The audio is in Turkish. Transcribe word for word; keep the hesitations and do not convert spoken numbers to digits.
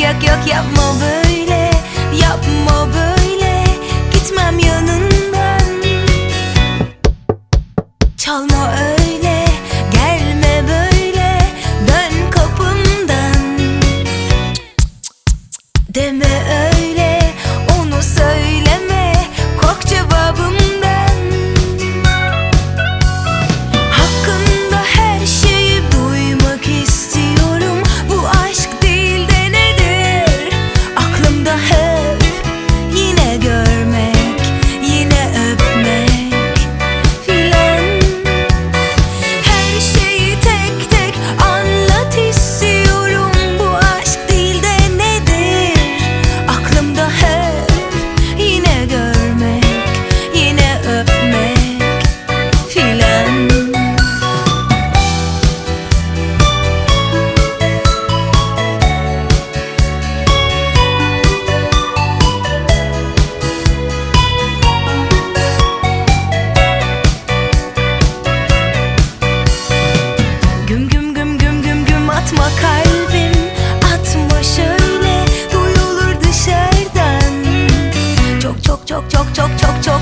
yok yok yapma böyle, yapma böyle, gitmem yanından. Çalma öyle, gelme böyle, dön kapımdan. Deme öyle, onu söyleme, kork cevabımdan. Hakkında her şeyi duymak istiyorum. Bu aşk değil de nedir? Aklımda hep yine görmek, yine öpmek filan. Her şeyi tek tek anlat istiyorum. Bu aşk değil de nedir? Aklımda hep yine görmek, yine öpmek filan. Güm güm güm güm güm güm atma kalbim, atma şöyle, duyulur dışarıdan. Çok çok çok çok çok çok çok